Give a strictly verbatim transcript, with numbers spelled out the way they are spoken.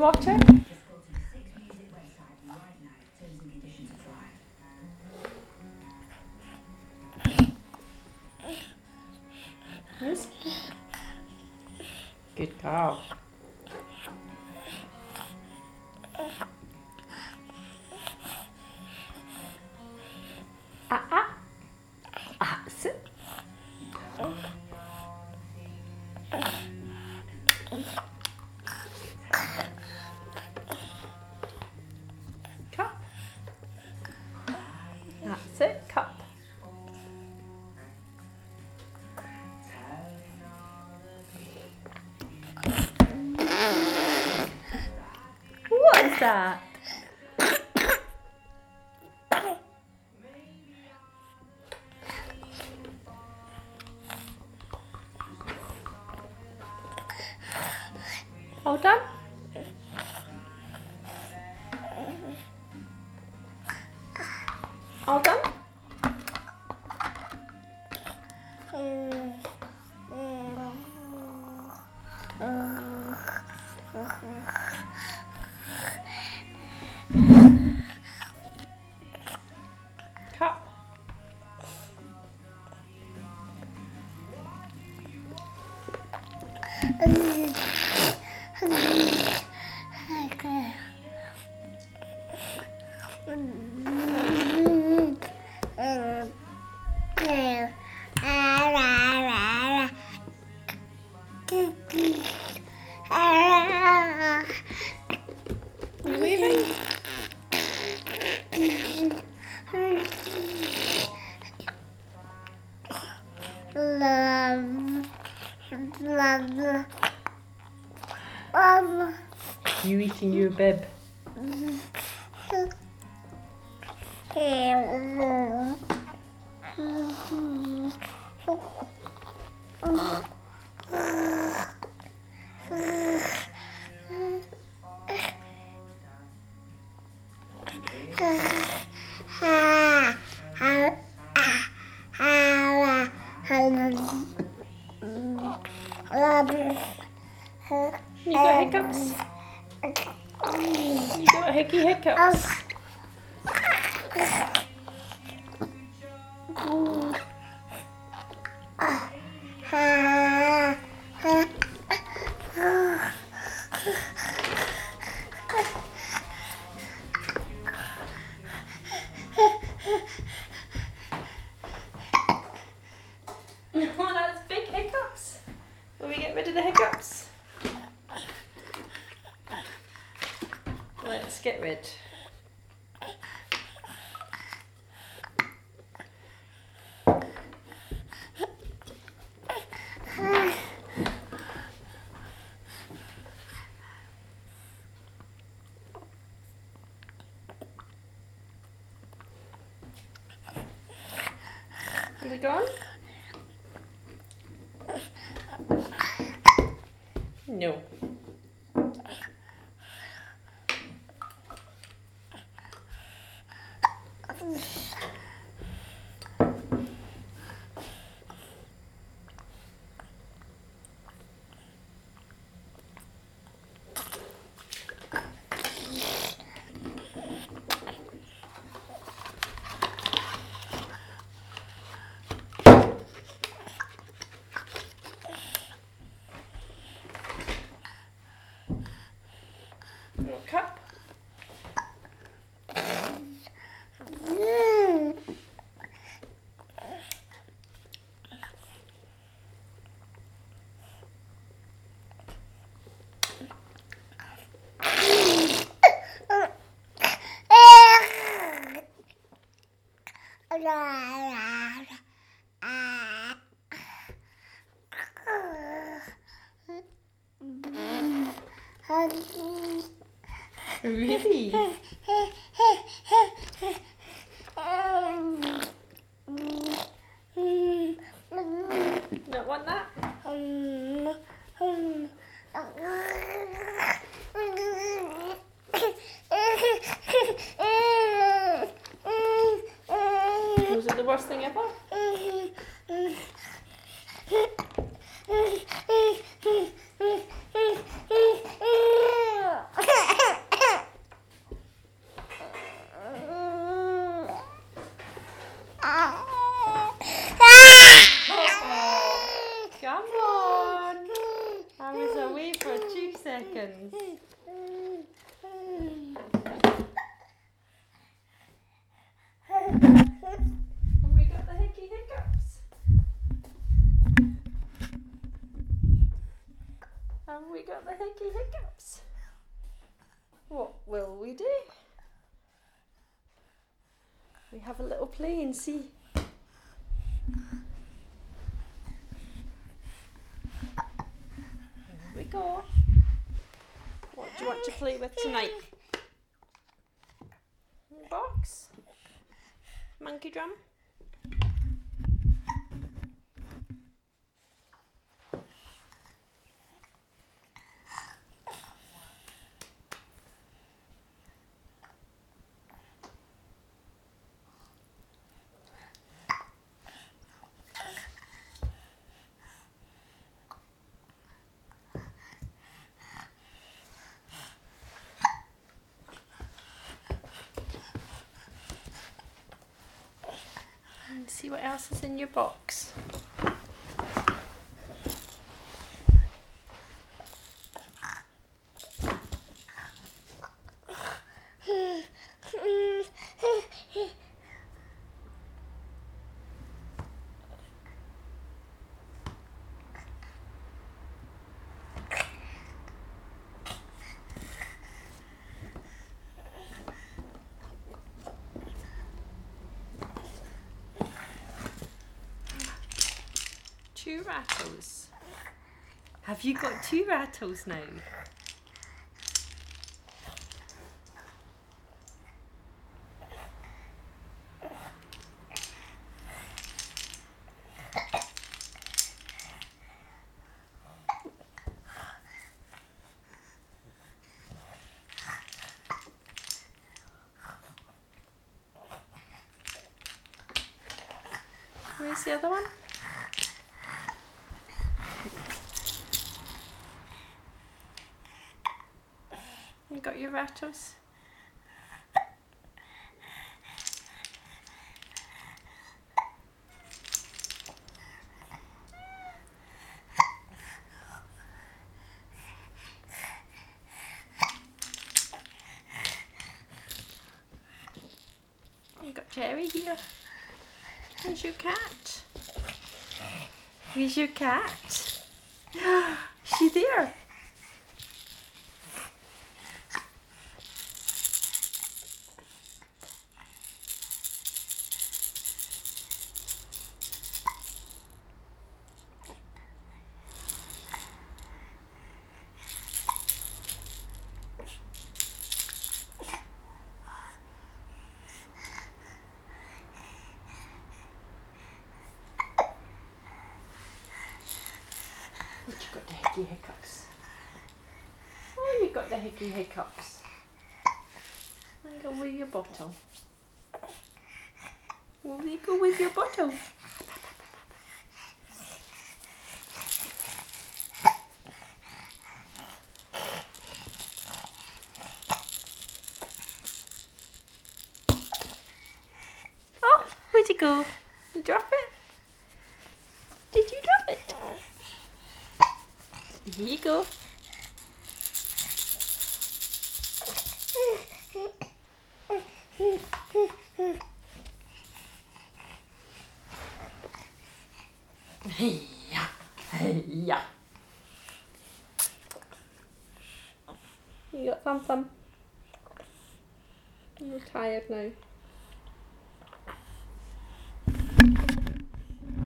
water? Yes. Good girl. Ah, ah. Ah, sit. Cup. That's it, cup. What is that? All done? All done? Cup. You leaving? Love, love, love. You eating your bib? You got hiccups? You got hickey hiccups? Oh, that's big hiccups. Will we get rid of the hiccups? Let's get rid. Are they gone? No. Little cup. Really? Don't want that? Was it the worst thing ever? Come on. I was away for two seconds. Have we got the hickey hiccups? Have we got the hickey hiccups? What will we do? We have a little play and see. Here we go. What do you want to play with tonight? Box? Monkey drum? And see what else is in your box. Two rattles. Have you got two rattles now? Where's the other one? You got your rattles? You got Jerry here. Where's your cat? Where's your cat? Is she there? But you got the hickey hiccups. Oh, you got the hickey hiccups. And go with your bottle. Will you go with your bottle? Oh, where'd you go? You drop it? Did you drop it? Here you go. Hey-ya, hey-ya. You got thumb thumb. You're tired now.